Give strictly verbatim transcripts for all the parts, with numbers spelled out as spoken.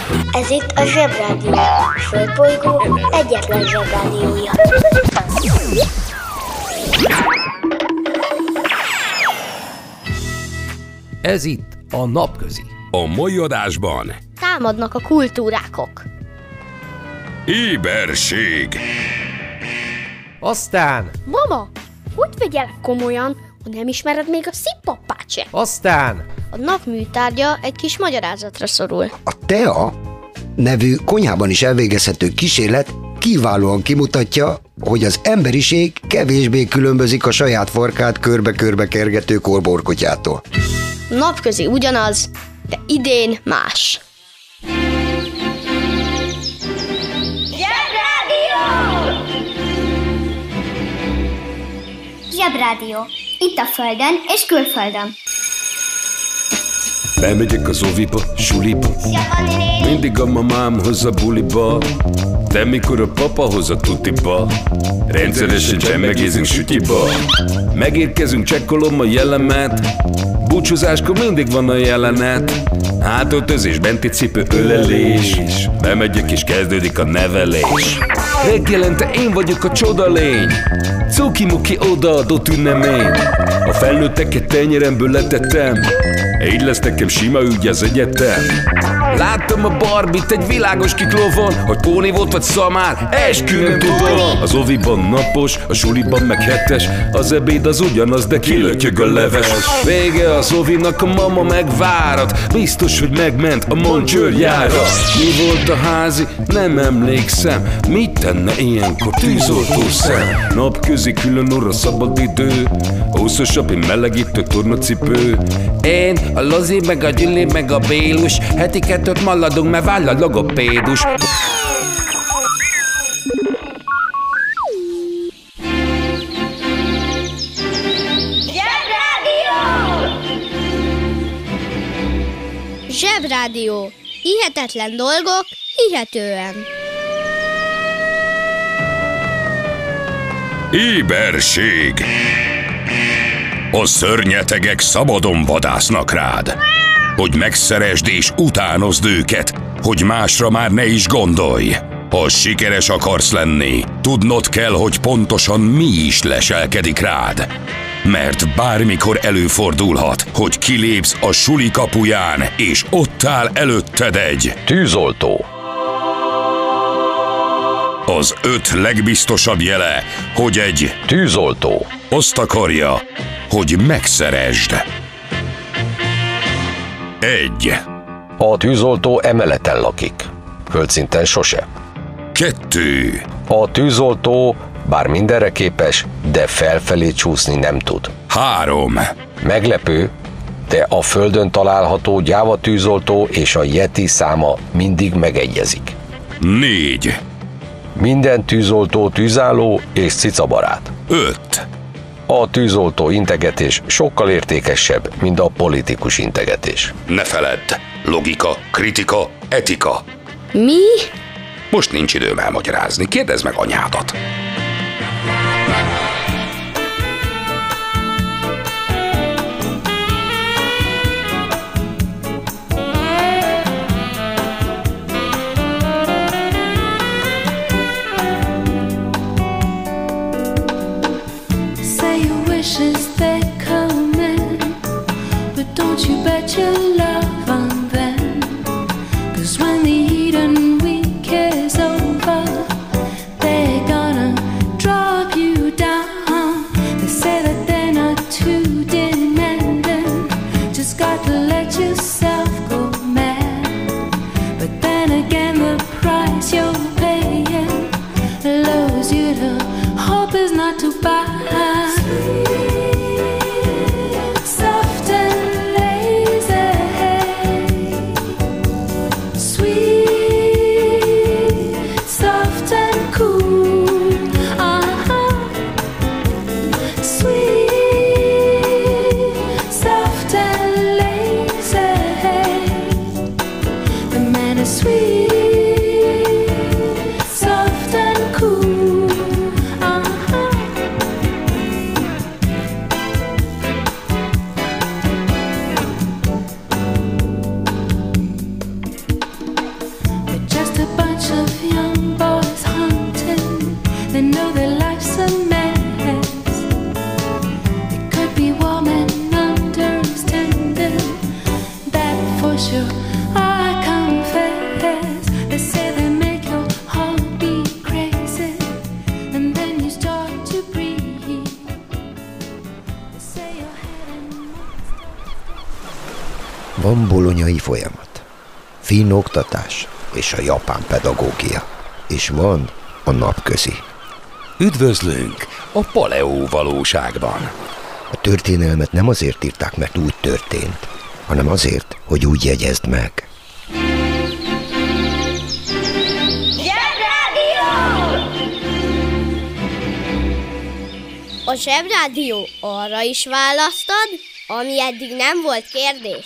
Ez itt a Zsebrádió, a Földbolygó egyetlen Zsebrádiója. Ez itt a Napközi. A mai adásban támadnak a kultúrákok. Éberség. Aztán Mama, hogy vegyelek komolyan, ha nem ismered még a szippappát se? Aztán A nap műtárgya egy kis magyarázatra szorul. A TEA nevű konyhában is elvégezhető kísérlet kiválóan kimutatja, hogy az emberiség kevésbé különbözik a saját farkát körbe-körbe kergető korborkotyától. Napközi ugyanaz, de idén más. Zsebrádió! Zsebrádió. Itt a Földön és külföldön. Bemegyek az oviba, suliba, mindig a mamám hoz a buliba, de mikor a papa hoz a tutiba, rendszeresen csemmegézünk sütyiba. Megérkezünk, csekkolom a jellemet, búcsúzáskor mindig van a jelenet. Hátöltözés, benti cipő, ölelés, bemegyek és kezdődik a nevelés. Reggelente én vagyok a csodalény, cuki-muki odaadott ünnemény. A felnőtteket tenyeremből letettem, így lesz nekem sima ügy az egyetem. Láttam a Barbit egy világos kiklovon, hogy póni volt vagy szamár, eskü nem tudom. Az oviban napos, a suliban meg hetes, az ebéd az ugyanaz, de kilötyög a leves. Vége az ovinak, a mama megvárat, biztos, hogy megment a mancsőrjára. Mi volt a házi? Nem emlékszem, mit tenne ilyenkor tűzoltó szem? Napközi külön orra szabad idő, húszosabb, én melegítő tornacipő. Én, a Lozi, meg a Gyüli, meg a Bélus, heti kettőt maladunk, mert váll a logopédus. Zsebrádió. Hihetetlen dolgok, hihetően. Éberség. A szörnyetegek szabadon vadásznak rád, hogy megszeresd és utánozd őket, hogy másra már ne is gondolj. Ha sikeres akarsz lenni, tudnod kell, hogy pontosan mi is leselkedik rád. Mert bármikor előfordulhat, hogy kilépsz a suli kapuján, és ott áll előtted egy tűzoltó. Az öt legbiztosabb jele, hogy egy tűzoltó azt akarja, hogy megszeresd. Egy. A tűzoltó emeleten lakik, földszinten sose. Kettő. A tűzoltó bár mindenre képes, de felfelé csúszni nem tud. Három. Meglepő, de a Földön található gyáva tűzoltó és a Yeti száma mindig megegyezik. Négy. Minden tűzoltó tűzálló és cicabarát. Öt. A tűzoltó integetés sokkal értékesebb, mint a politikus integetés. Ne feledd, logika, kritika, etika. Mi? Most nincs időm elmagyarázni, kérdezd meg anyádat. Van bolonyai folyamat, finn oktatás és a japán pedagógia, és van a napközi. Üdvözlünk a paleó valóságban. A történelmet nem azért írták, mert úgy történt, hanem azért, hogy úgy jegyezd meg. A Zsebrádió arra is választad, ami eddig nem volt kérdés.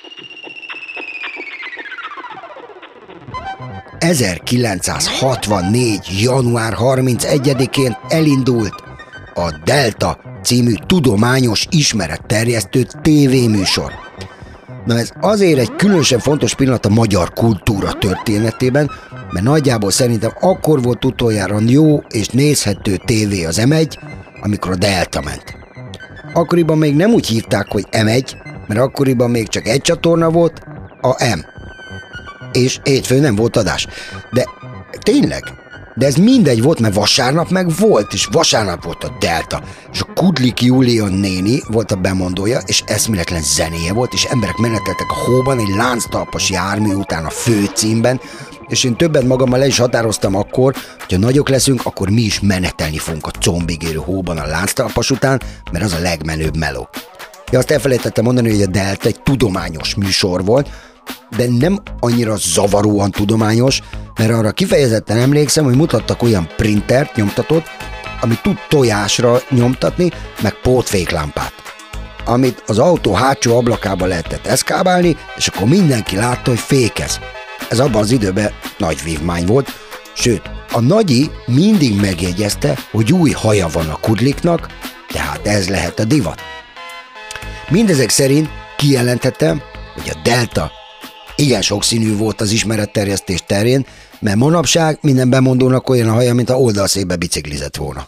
ezerkilencszázhatvannégy. január harmincegyedikén elindult a Delta című tudományos ismeretterjesztő tévéműsor. Na ez azért egy különösen fontos pillanat a magyar kultúra történetében, mert nagyjából szerintem akkor volt utoljára jó és nézhető tévé az em egy, amikor a Delta ment. Akkoriban még nem úgy hívták, hogy em egy, mert akkoriban még csak egy csatorna volt, a M. És hétfőn nem volt adás. De tényleg, de ez mindegy volt, mert vasárnap meg volt, és vasárnap volt a Delta. És a Kudlik Júlia néni volt a bemondója, és eszméletlen zenéje volt, és emberek meneteltek a hóban egy lánctalpas jármű után a főcímben, és én többet magammal le is határoztam akkor, hogyha nagyok leszünk, akkor mi is menetelni fogunk a combig érő hóban a lánctalpas után, mert az a legmenőbb meló. Ja, azt elfelejtettem mondani, hogy a Delta egy tudományos műsor volt, de nem annyira zavaróan tudományos, mert arra kifejezetten emlékszem, hogy mutattak olyan printert, nyomtatót, amit tud tojásra nyomtatni, meg pótféklámpát, amit az autó hátsó ablakába lehetett eszkábálni, és akkor mindenki látta, hogy fékez. Ez abban az időben nagy vívmány volt, sőt, a nagyi mindig megjegyezte, hogy új haja van a Kudliknak, tehát ez lehet a divat. Mindezek szerint kijelentettem, hogy a Delta igen sokszínű volt az ismeretterjesztés terén, mert manapság minden bemondónak olyan a haja, mint a oldalszékbe biciklizett volna.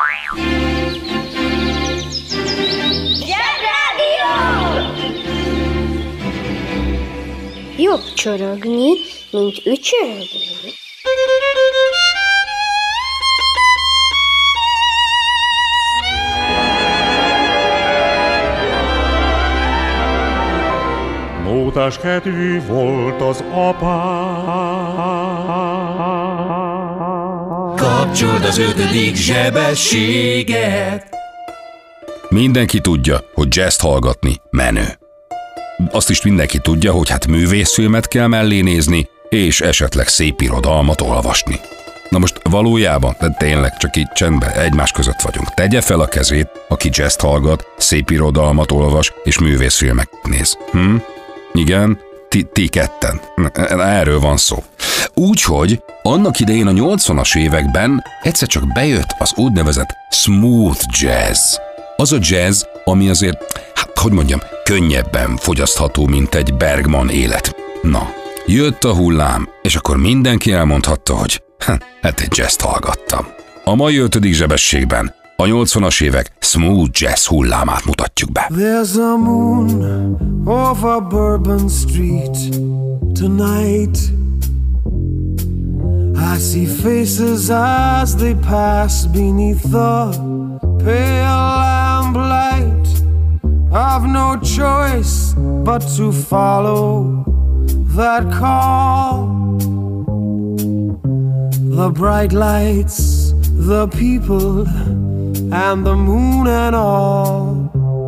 Jobb csorogni, mint ücsörögni. Mótás kedvű volt az apám. Kapcsold az ötödik zsebességet. Mindenki tudja, hogy jazzt hallgatni menő. Azt is mindenki tudja, hogy hát művészfilmet kell mellé nézni, és esetleg szép irodalmat olvasni. Na most valójában, de tényleg csak így csendben egymás között vagyunk. Tegye fel a kezét, aki jazzt hallgat, szép irodalmat olvas, és művészfilmek néz. Hm? Igen, ti, ti ketten. Erről van szó. Úgyhogy annak idején a nyolcvanas években egyszer csak bejött az úgynevezett smooth jazz. Az a jazz, ami azért, hát hogy mondjam, könnyebben fogyasztható, mint egy Bergman élet. Na, jött a hullám, és akkor mindenki elmondhatta, hogy hát egy jazzt hallgattam. A mai ötödik zsebességben a nyolcvanas évek smooth jazz hullámát mutatjuk be. There's a moon over Bourbon Street tonight. I see faces as they pass beneath the pale lamplight. I've no choice but to follow that call. The bright lights, the people, and the moon and all.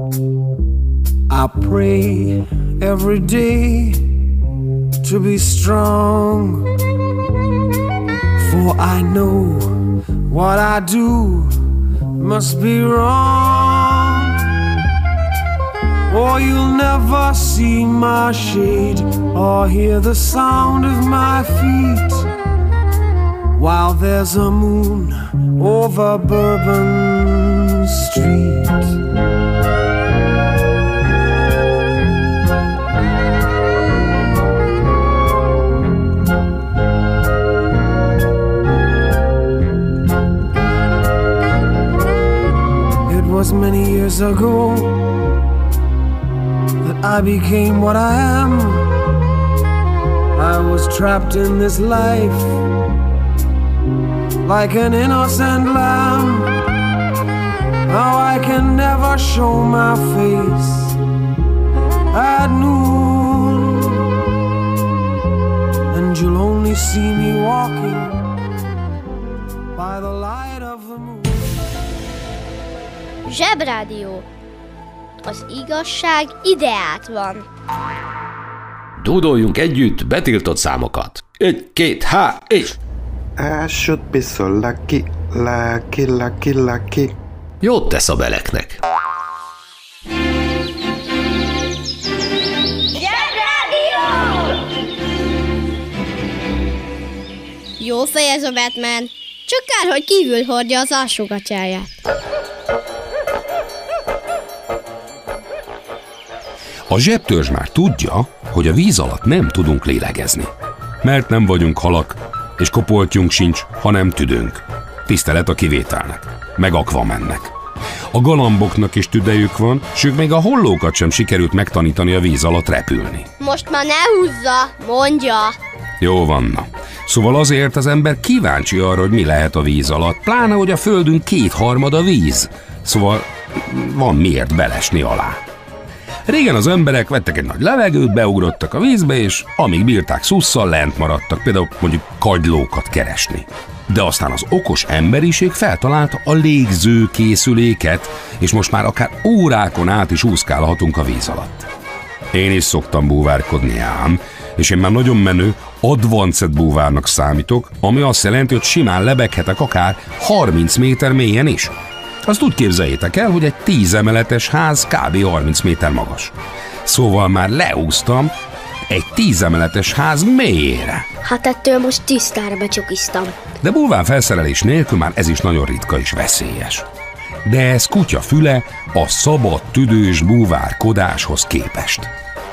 I pray every day to be strong, for I know what I do must be wrong, or you'll never see my shade or hear the sound of my feet while there's a moon over Bourbon Street. It was many years ago that I became what I am. I was trapped in this life like an innocent lamb. Now I can never show my face at noon. you see me walking by the light of the moon. Zsebrádió. Az igazság ideát van. Dúdoljunk együtt betiltott számokat. Egy, két, há, és... I should be so lucky, lucky, lucky, lucky. Jót tesz a beleknek. Jó fej ez a Batman, csak kár, hogy kívül hordja az alsógatyáját. A zsebtörzs már tudja, hogy a víz alatt nem tudunk lélegezni. Mert nem vagyunk halak, és kopoltyunk sincs, hanem tüdőnk. Tisztelet a kivételnek, meg Aquamannek. A galamboknak is tüdejük van, s ők még a hollókat sem sikerült megtanítani a víz alatt repülni. Most már ne húzza, mondja. Jó van, na. Szóval azért az ember kíváncsi arra, hogy mi lehet a víz alatt, pláne, hogy a földünk kétharmada víz. Szóval van miért belesni alá. Régen az emberek vettek egy nagy levegőt, beugrottak a vízbe, és amíg bírták szusszal, lent maradtak, például mondjuk kagylókat keresni. De aztán az okos emberiség feltalálta a légzőkészüléket, és most már akár órákon át is úszkálhatunk a víz alatt. Én is szoktam búvárkodni ám, és én már nagyon menő advanced búvárnak számítok, ami azt jelenti, hogy simán lebeghetek akár harminc méter mélyen is. Azt úgy képzeljétek el, hogy egy tíz emeletes ház kb. harminc méter magas. Szóval már leúsztam egy tíz emeletes ház mélyére. Hát ettől most tisztára becsukiztam. De bulván felszerelés nélkül már ez is nagyon ritka és veszélyes. De ez kutya füle a szabad tüdős búvárkodáshoz képest.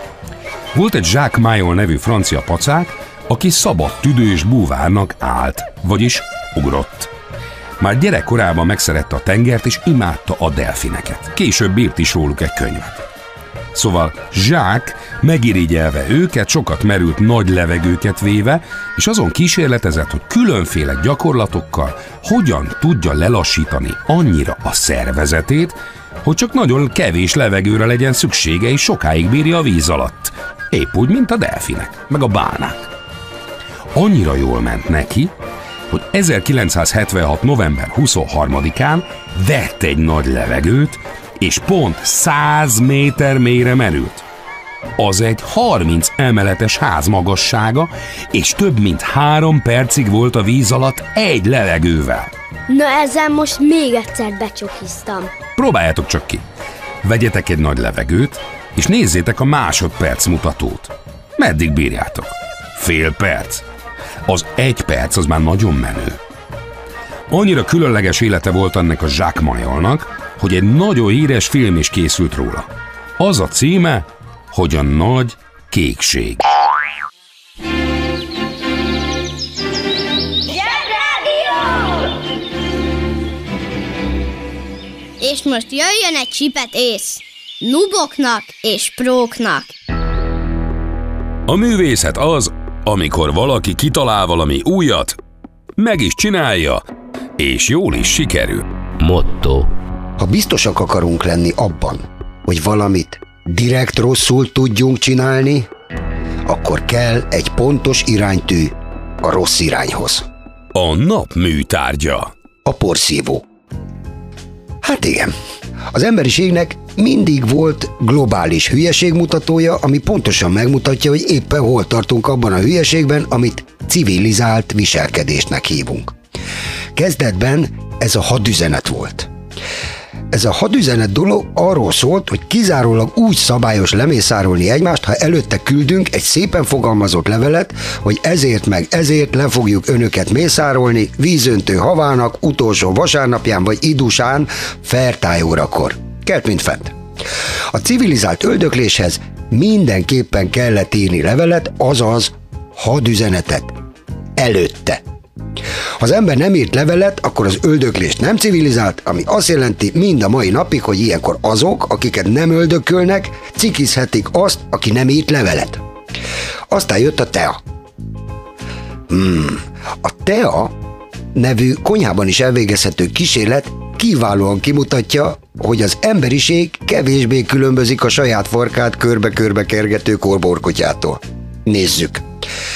Volt egy Jacques Mayol nevű francia pacák, aki szabad tüdős búvárnak állt, vagyis ugrott. Már gyerekkorában megszerette a tengert és imádta a delfineket. Később írt is róluk egy könyvet. Szóval Jacques megirigyelve őket, sokat merült nagy levegőket véve, és azon kísérletezett, hogy különféle gyakorlatokkal hogyan tudja lelassítani annyira a szervezetét, hogy csak nagyon kevés levegőre legyen szüksége, és sokáig bírja a víz alatt. Épp úgy, mint a delfinek, meg a bálnák. Annyira jól ment neki, hogy ezerkilencszázhetvenhat november huszonharmadikán vett egy nagy levegőt, és pont száz méter mélyre merült. Az egy harminc emeletes ház magassága, és több mint három percig volt a víz alatt egy levegővel. Na ezzel most még egyszer becsukiztam. Próbáljátok csak ki. Vegyetek egy nagy levegőt, és nézzétek a másodperc mutatót. Meddig bírjátok? Fél perc? Az egy perc az már nagyon menő. Annyira különleges élete volt ennek a Jacques Mayolnak, hogy egy nagyon híres film is készült róla. Az a címe, hogy a Nagy Kékség. És most jöjjön egy csipet ész. Nuboknak és próknak. A művészet az, amikor valaki kitalál valami újat, meg is csinálja, és jól is sikerül. Motto. Ha biztosak akarunk lenni abban, hogy valamit direkt rosszul tudjunk csinálni, akkor kell egy pontos iránytű a rossz irányhoz. A nap műtárgya. A porszívó. Hát igen, az emberiségnek mindig volt globális hülyeségmutatója, ami pontosan megmutatja, hogy éppen hol tartunk abban a hülyeségben, amit civilizált viselkedésnek hívunk. Kezdetben ez a hadüzenet volt. Ez a hadüzenet dolog arról szólt, hogy kizárólag úgy szabályos lemészárolni egymást, ha előtte küldünk egy szépen fogalmazott levelet, hogy ezért meg ezért le fogjuk önöket mészárolni vízöntő havának utolsó vasárnapján vagy idusán fertájórakor. Kelt, mint fent. A civilizált öldökléshez mindenképpen kellett írni levelet, azaz hadüzenetet. Előtte. Ha az ember nem írt levelet, akkor az öldöklést nem civilizált, ami azt jelenti mind a mai napig, hogy ilyenkor azok, akiket nem öldökölnek, cikizhetik azt, aki nem írt levelet. Aztán jött a tea. Hmm, a tea nevű konyhában is elvégezhető kísérlet kiválóan kimutatja, hogy az emberiség kevésbé különbözik a saját farkát körbe-körbe kergető korborkotyától. Nézzük!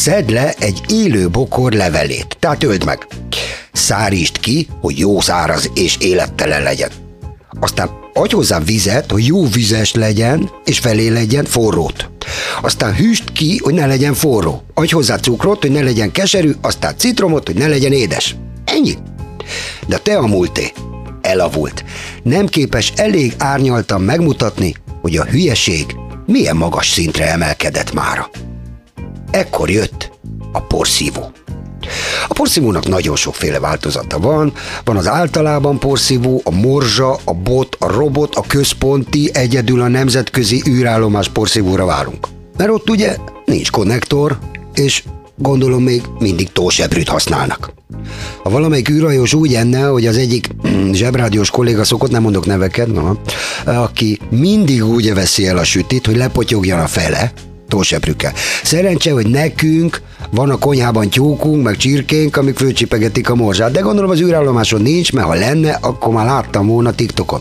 Szedd le egy élő bokor levelét, tehát öld meg. Szárítsd ki, hogy jó száraz és élettelen legyen. Aztán adj hozzá vizet, hogy jó vizes legyen, és felé legyen forrót. Aztán hűsd ki, hogy ne legyen forró. Adj hozzá cukrot, hogy ne legyen keserű, aztán citromot, hogy ne legyen édes. Ennyi. De te a múlté elavult. Nem képes elég árnyaltan megmutatni, hogy a hülyeség milyen magas szintre emelkedett mára. Ekkor jött a porszívó. A porszívónak nagyon sokféle változata van. Van az általában porszívó, a morzsa, a bot, a robot, a központi, egyedül a nemzetközi űrállomás porszívóra várunk. Mert ott ugye nincs konnektor, és gondolom még mindig tósebrűt használnak. Ha valamelyik űrhajós úgy enne, hogy az egyik zsebrádiós kolléga szokott, nem mondok neveket, na, aki mindig úgy veszi el a sütit, hogy lepotyogjan a fele, tósebrükkel. Szerencse, hogy nekünk van a konyhában tyúkunk, meg csirkénk, amik fölcsipegetik a morzsát, de gondolom az űrállomáson nincs, mert ha lenne, akkor már láttam volna TikTokon.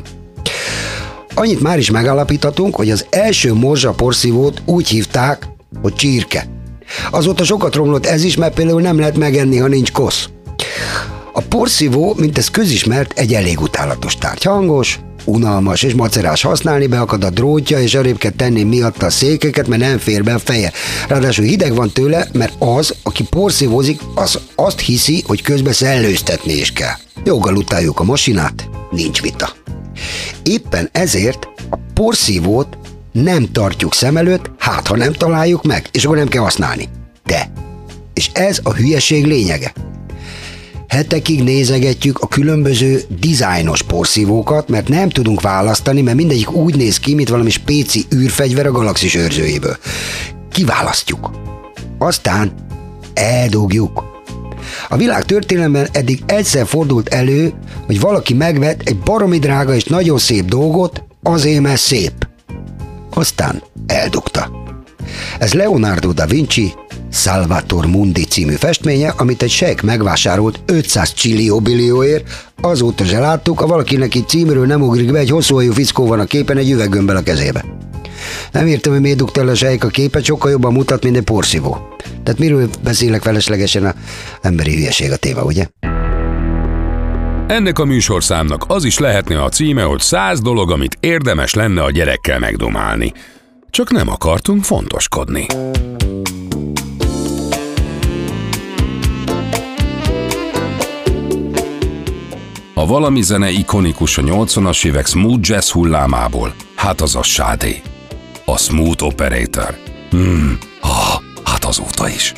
Annyit már is megállapíthatunk, hogy az első morzsa porszívót úgy hívták, hogy csirke. Azóta sokat romlott ez is, mert például nem lehet megenni, ha nincs kosz. A porszívó, mint ez közismert, egy elég utálatos tárgy. Hangos, unalmas és macerás használni, beakad a drótja, és arrébb kell tenni miatta a székeket, mert nem fér be a feje. Ráadásul hideg van tőle, mert az, aki porszívózik, az azt hiszi, hogy közben szellőztetni is kell. Joggal utáljuk a masinát, nincs vita. Éppen ezért a porszívót nem tartjuk szem előtt, hát ha nem találjuk meg, és akkor nem kell használni. De, és ez a hülyeség lényege. Hetekig nézegetjük a különböző dizájnos porszívókat, mert nem tudunk választani, mert mindegyik úgy néz ki, mint valami spéci űrfegyver a galaxis őrzőjéből. Kiválasztjuk. Aztán eldugjuk. A világ történelemben eddig egyszer fordult elő, hogy valaki megvett egy baromi drága és nagyon szép dolgot, azért mert szép. Aztán eldugta. Ez Leonardo da Vinci Salvator Mundi című festménye, amit egy sejk megvásárolt ötszáz csillió billióért, azóta se láttuk, ha valakinek itt címről nem ugrik be, egy hosszúhajú fickó van a képen egy üveggömbbel a kezébe. Nem értem, hogy miért dugta el a sejk a képet, sokkal jobban mutat, mint egy porszívó. Tehát miről beszélek feleslegesen, a emberi hülyeség a téma, ugye? Ennek a műsorszámnak az is lehetne a címe, hogy száz dolog, amit érdemes lenne a gyerekkel megdomálni. Csak nem akartunk fontoskodni. A valami zene ikonikus a nyolcvanas évek smooth jazz hullámából, hát az a Sade. A Smooth Operator. Hmm, ah, hát azóta is.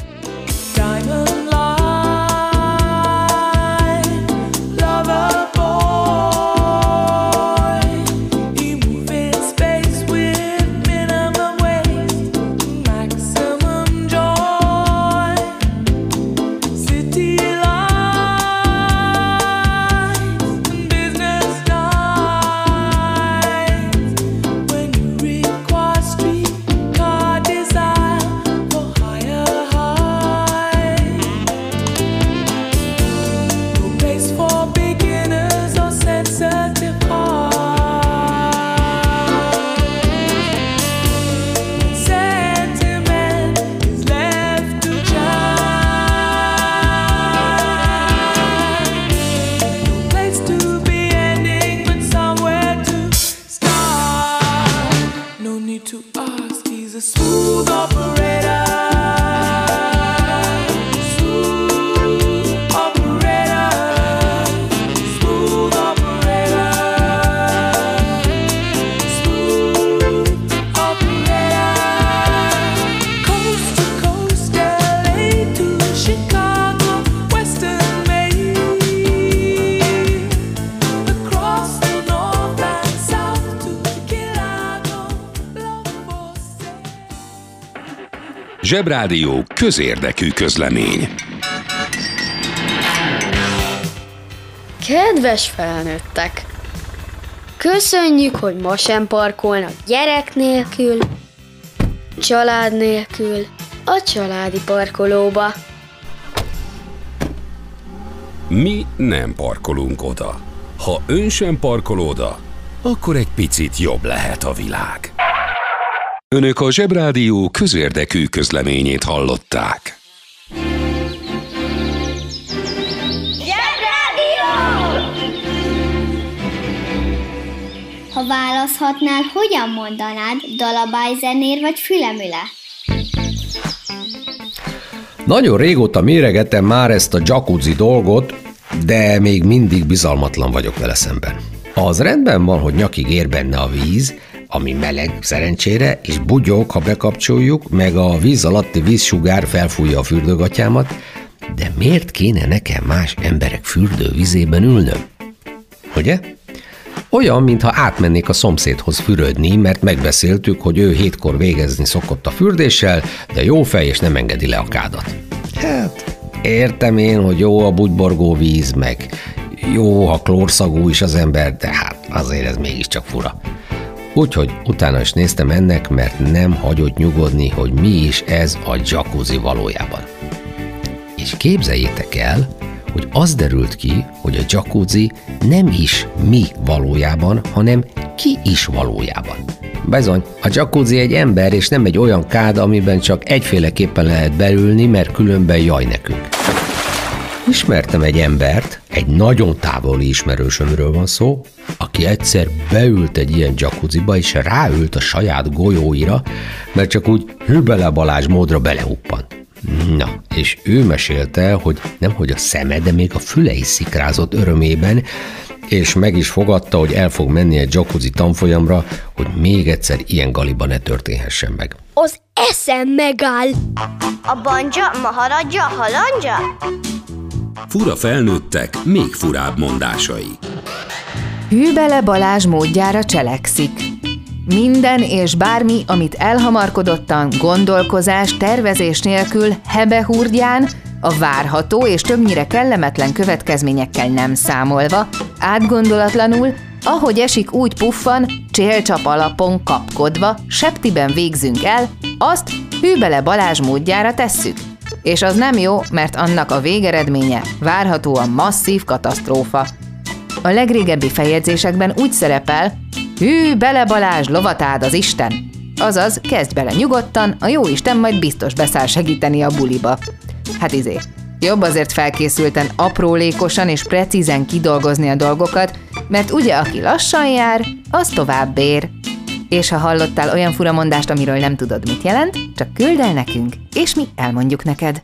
Zsebrádió közérdekű közlemény. Kedves felnőttek! Köszönjük, hogy ma sem parkolnak gyerek nélkül, család nélkül a családi parkolóba. Mi nem parkolunk oda. Ha ön sem parkol oda, akkor egy picit jobb lehet a világ. Önök a Zsebrádió közérdekű közleményét hallották. Ha választhatnál, hogyan mondanád? Dalabályzenér vagy fülemüle? Nagyon régóta méregetem már ezt a jacuzzi dolgot, de még mindig bizalmatlan vagyok vele szemben. Az rendben van, hogy nyakig ér benne a víz, ami meleg szerencsére, és bugyog, ha bekapcsoljuk, meg a víz alatti vízsugár felfújja a fürdőgatyámat, de miért kéne nekem más emberek fürdővizében ülnöm? Ugye? Olyan, mintha átmennék a szomszédhoz fürödni, mert megbeszéltük, hogy ő hétkor végezni szokott a fürdéssel, de jó fej és nem engedi le a kádat. Hát, értem én, hogy jó a bugyborgó víz, meg jó, ha klórszagú is az ember, de hát azért ez mégiscsak fura. Úgyhogy utána is néztem ennek, mert nem hagyott nyugodni, hogy mi is ez a jacuzzi valójában. És képzeljétek el, hogy az derült ki, hogy a jacuzzi nem is mi valójában, hanem ki is valójában. Bizony, a jacuzzi egy ember, és nem egy olyan kád, amiben csak egyféleképpen lehet beülni, mert különben jaj nekünk. Ismertem egy embert, egy nagyon távoli ismerősömről van szó, aki egyszer beült egy ilyen jacuzziba, és ráült a saját golyóira, mert csak úgy Hübele Balázs módra belehuppant. Na, és ő mesélte, hogy nemhogy a szeme, de még a füle is szikrázott örömében, és meg is fogadta, hogy el fog menni egy jacuzzi tanfolyamra, hogy még egyszer ilyen galiba ne történhessen meg. Az eszem megáll! A banja, maharadja, halandja? Fura felnőttek, még furább mondásai. Hűbele Balázs módjára cselekszik. Minden és bármi, amit elhamarkodottan, gondolkozás, tervezés nélkül, hebehúrgyán, a várható és többnyire kellemetlen következményekkel nem számolva, átgondolatlanul, ahogy esik úgy puffan, csélcsap alapon kapkodva, septiben végzünk el, azt Hűbele Balázs módjára tesszük. És az nem jó, mert annak a végeredménye várhatóan masszív katasztrófa. A legrégebbi feljegyzésekben úgy szerepel, hű, bele Balázs, lovatád az Isten! Azaz, kezdj bele nyugodtan, a jó Isten majd biztos beszáll segíteni a buliba. Hát izé, jobb azért felkészülten, aprólékosan és precízen kidolgozni a dolgokat, mert ugye aki lassan jár, az tovább ér. És ha hallottál olyan furamondást, amiről nem tudod, mit jelent, csak küld el nekünk, és mi elmondjuk neked.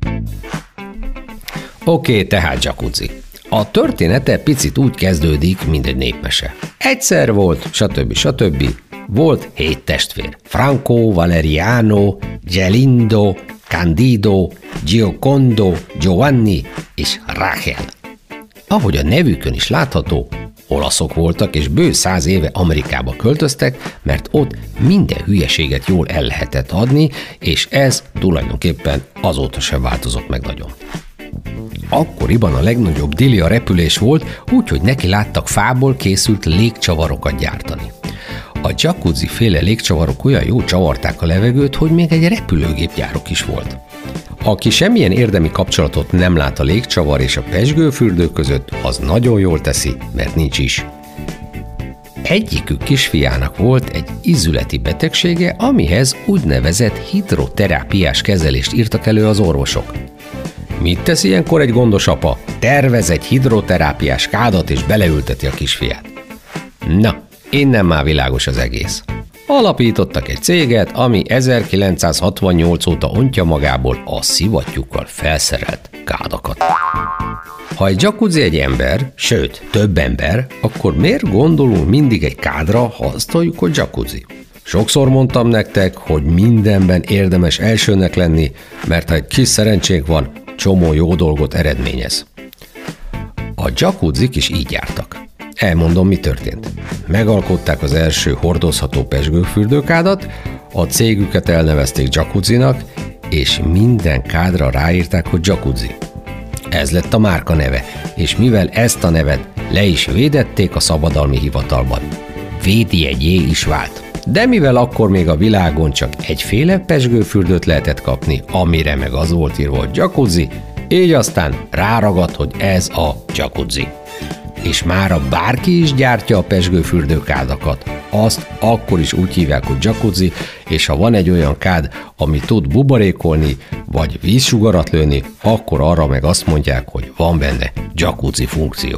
Oké, okay, tehát jacuzzi. A története picit úgy kezdődik, mint egy népmese. Egyszer volt, stb. stb. Volt hét testvér. Franco, Valeriano, Gelindo, Candido, Giocondo, Giovanni és Rachel. Ahogy a nevükön is látható, olaszok voltak, és bő száz éve Amerikába költöztek, mert ott minden hülyeséget jól el lehetett adni, és ez tulajdonképpen azóta sem változott meg nagyon. Akkoriban a legnagyobb dili a repülés volt, úgyhogy neki láttak fából készült légcsavarokat gyártani. A jacuzzi féle légcsavarok olyan jó csavarták a levegőt, hogy még egy repülőgépgyárok is volt. Aki semmilyen érdemi kapcsolatot nem lát a légcsavar és a pezsgőfürdő között, az nagyon jól teszi, mert nincs is. Egyikük kisfiának volt egy ízületi betegsége, amihez úgynevezett hidroterápiás kezelést írtak elő az orvosok. Mit tesz ilyenkor egy gondos apa? Tervez egy hidroterápiás kádat és beleülteti a kisfiát. Na, innen már világos az egész. Alapítottak egy céget, ami ezerkilencszázhatvannyolc óta ontja magából a szivattyúkkal felszerelt kádakat. Ha egy jacuzzi egy ember, sőt, több ember, akkor miért gondolunk mindig egy kádra, ha azt halljuk, hogy jacuzzi? Sokszor mondtam nektek, hogy mindenben érdemes elsőnek lenni, mert ha egy kis szerencsénk van, csomó jó dolgot eredményez. A jacuzzik is így jártak. Elmondom, mi történt. Megalkották az első hordozható pezsgőfürdőkádat, a cégüket elnevezték jacuzzinak, és minden kádra ráírták, hogy jacuzzi. Ez lett a márka neve, és mivel ezt a nevet le is védették a szabadalmi hivatalban, védjegyé is vált. De mivel akkor még a világon csak egyféle pezsgőfürdőt lehetett kapni, amire meg az volt írva, hogy jacuzzi, így aztán ráragadt, hogy ez a jacuzzi. És mára bárki is gyártja a pezsgőfürdőkádakat, azt akkor is úgy hívják, hogy jacuzzi, és ha van egy olyan kád, ami tud buborékolni, vagy vízsugarat lőni, akkor arra meg azt mondják, hogy van benne jacuzzi funkció.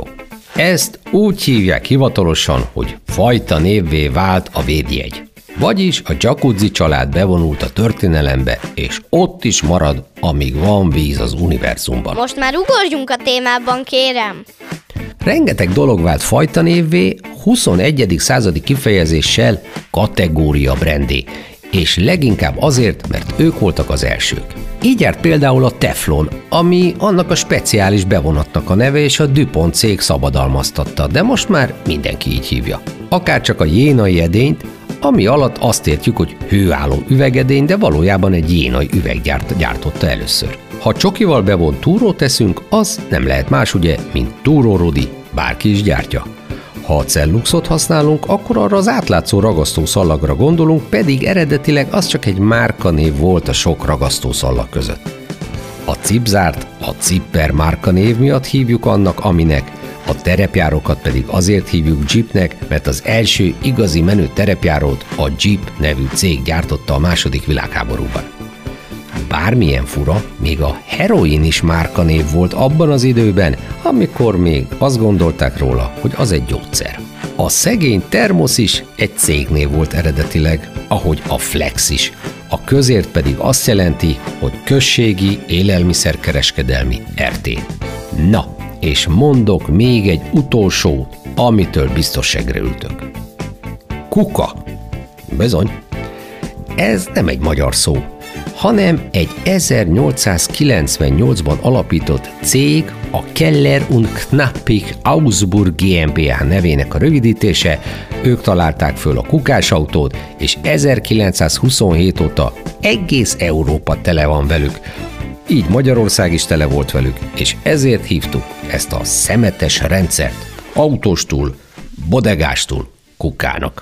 Ezt úgy hívják hivatalosan, hogy fajta névvé vált a védjegy. Vagyis a Jacuzzi család bevonult a történelembe, és ott is marad, amíg van víz az univerzumban. Most már ugorjunk a témában, kérem. Rengeteg dolog vált fajta névvé, huszonegyedik századi kifejezéssel kategória brandé, és leginkább azért, mert ők voltak az elsők. Így járt például a teflon, ami annak a speciális bevonatnak a neve, és a DuPont cég szabadalmaztatta, de most már mindenki így hívja. Akárcsak a jénai edényt, ami alatt azt értjük, hogy hőálló üvegedény, de valójában egy jénai üveggyárt gyártotta először. Ha csokival bevont túrót teszünk, az nem lehet más ugye, mint túrórodi, bárki is gyártja. Ha a celluxot használunk, akkor arra az átlátszó ragasztószallagra gondolunk, pedig eredetileg az csak egy márkanév volt a sok ragasztószallag között. A cipzárt a Zipper márkanév miatt hívjuk annak, aminek, a terepjárókat pedig azért hívjuk Jeepnek, mert az első igazi menő terepjárót a Jeep nevű cég gyártotta a második világháborúban. Bármilyen fura, még a heroin is márkanév volt abban az időben, amikor még azt gondolták róla, hogy az egy gyógyszer. A szegény termosz is egy cégnév volt eredetileg, ahogy a Flex is. A közért pedig azt jelenti, hogy községi élelmiszerkereskedelmi er té. Na, és mondok még egy utolsó, amitől biztos segre ültök. Kuka. Bizony. Ez nem egy magyar szó, hanem egy ezernyolcszázkilencvennyolcban alapított cég, a Keller und Knappig Augsburg GmbH nevének a rövidítése. Ők találták föl a kukásautót, és ezerkilencszázhuszonhét óta egész Európa tele van velük. Így Magyarország is tele volt velük, és ezért hívtuk ezt a szemetes rendszert autóstól, bodegástól kukának.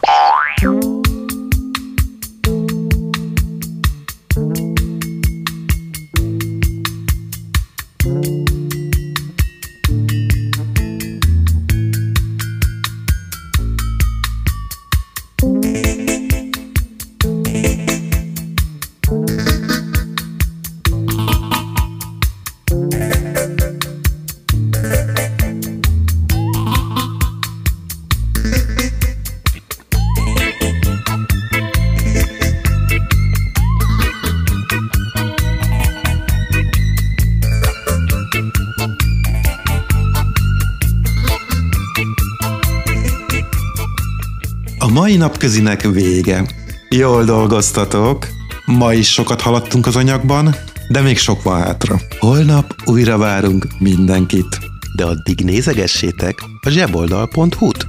A mai napközinek vége. Jól dolgoztatok, ma is sokat haladtunk az anyagban, de még sok van hátra. Holnap újra várunk mindenkit, de addig nézegessétek a zseboldal pont hu-t.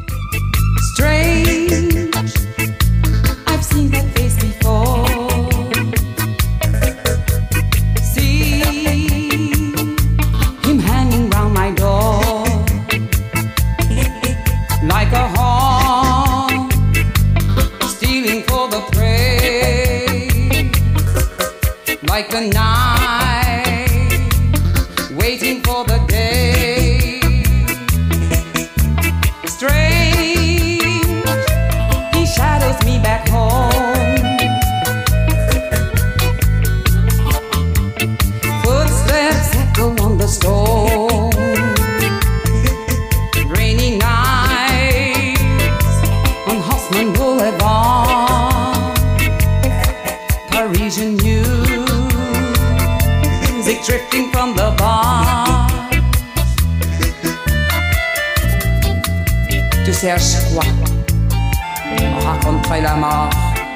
Like the night, waiting for the day. Strange, he shadows me back home. Footsteps echo on the stone. Rainy nights on Haussmann Boulevard. Parisian youth drifting from the bar. Tu cherches quoi? Raconte la mort.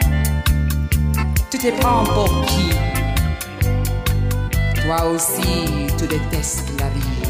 Tu te prends pour qui? Toi aussi, tu détestes la vie.